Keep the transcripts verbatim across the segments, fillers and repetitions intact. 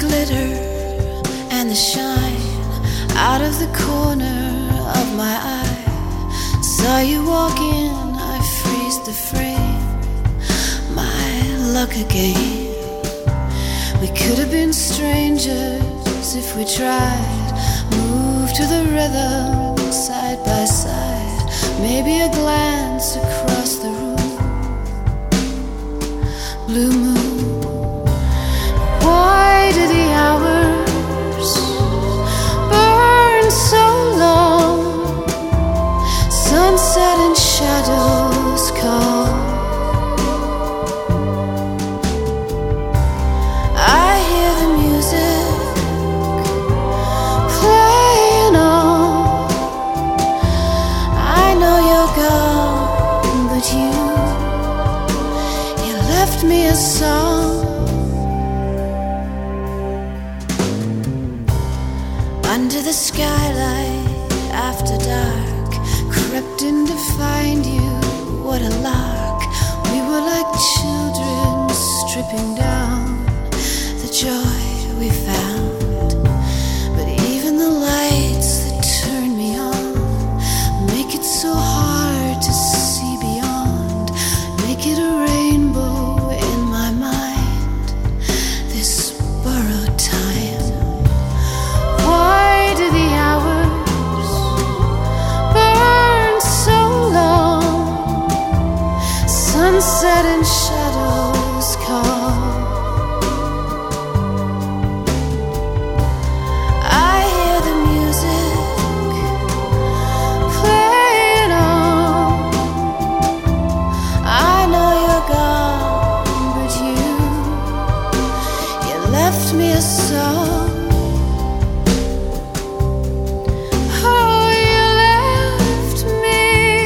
glitter and the shine out of the corner of my eye. Saw you walk in, I freeze the frame. My luck again. We could have been strangers if we tried. Move to the rhythm side by side. Maybe a glance across the room. Blue moon. Why do the hours burn so long? Sunset and shadows call. I hear the music playing on. I know you're gone, but you You left me a song. Under the skylight after dark, crept in to find you, what a lark. We were like children stripping down the joy we found. But even the lights that turn me on make it so hard to see beyond. Make it a rainbow in my mind, this borrowed time. Why do the hours burn so long? Sunset and shadows call. I hear the music playing on. I know you're gone, but you You left me a song. Oh, you left me.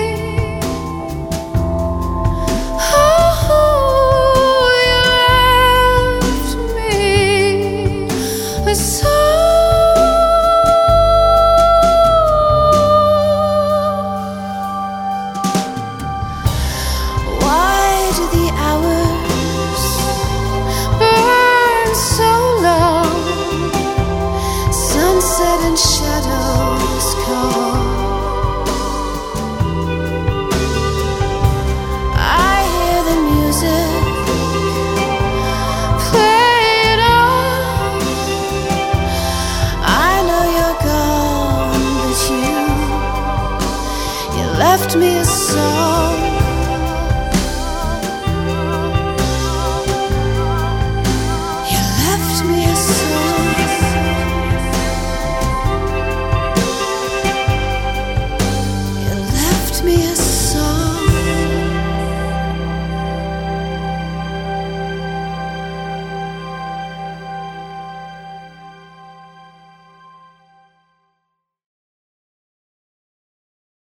Oh, you left me a song. Why do the hours burn so long? Sunset and shadows call. I hear the music playing on. I know you're gone, but you You left me a song.